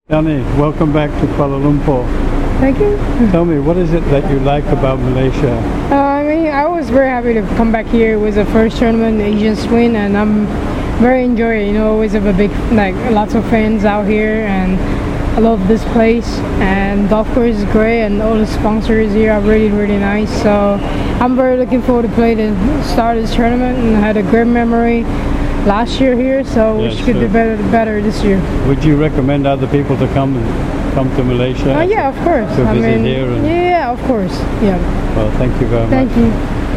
Danny, welcome back to Kuala Lumpur. Thank you. Tell me, what is it that you like about Malaysia? I was very happy to come back here. It was the first tournament Asian Swing, and I'm very enjoying it. You know, always have a big, lots of fans out here, and I love this place. And golf course is great, and all the sponsors here are really, really nice. So I'm very looking forward to play the start of this tournament, and I had a great memory last year here, so Yes, we should do better this year. Would you recommend other people to come to Malaysia? Yeah, of course. To visit here? Yeah, of course. Yeah. Well, thank you very much. Thank you.